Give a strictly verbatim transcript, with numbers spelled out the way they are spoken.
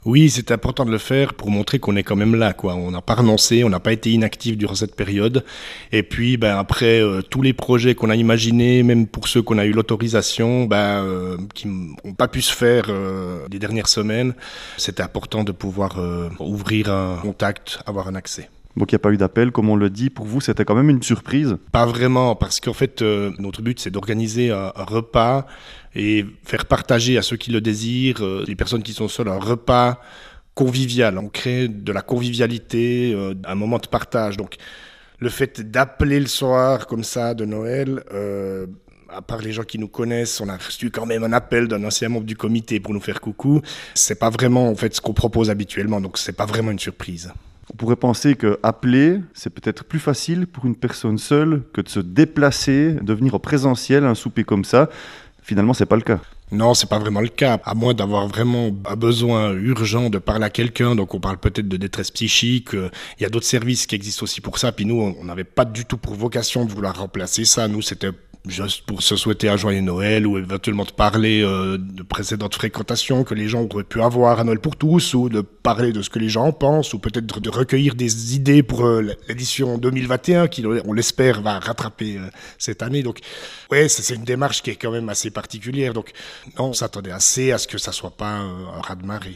Oui, c'est important de le faire pour montrer qu'on est quand même là, quoi. On n'a pas renoncé, on n'a pas été inactif durant cette période. Et puis, ben, après, euh, tous les projets qu'on a imaginés, même pour ceux qu'on a eu l'autorisation, ben, euh, qui n'ont pas pu se faire euh, les dernières semaines, c'était important de pouvoir euh, ouvrir un contact, avoir un accès. Donc il n'y a pas eu d'appel, comme on le dit. Pour vous, c'était quand même une surprise. Pas vraiment, parce qu'en fait, euh, notre but, c'est d'organiser un, un repas et faire partager à ceux qui le désirent, euh, les personnes qui sont seules, un repas convivial. On crée de la convivialité, euh, un moment de partage. Donc, le fait d'appeler le soir comme ça de Noël, euh, à part les gens qui nous connaissent, on a reçu quand même un appel d'un ancien membre du comité pour nous faire coucou. C'est pas vraiment en fait ce qu'on propose habituellement, donc c'est pas vraiment une surprise. On pourrait penser que appeler, c'est peut-être plus facile pour une personne seule que de se déplacer, de venir au présentiel à un souper comme ça. Finalement, c'est pas le cas. Non, c'est pas vraiment le cas. À moins d'avoir vraiment un besoin urgent de parler à quelqu'un, donc on parle peut-être de détresse psychique. Il y a d'autres services qui existent aussi pour ça. Puis nous, on n'avait pas du tout pour vocation de vouloir remplacer ça. Nous, c'était juste pour se souhaiter un joyeux Noël ou éventuellement de parler euh, de précédentes fréquentations que les gens auraient pu avoir à Noël pour tous, ou de parler de ce que les gens en pensent, ou peut-être de recueillir des idées pour euh, l'édition deux mille vingt et un qui, on l'espère, va rattraper euh, cette année. Donc, ouais, c'est une démarche qui est quand même assez particulière. Donc, non, on s'attendait assez à ce que ça soit pas euh, un raz-de-marée.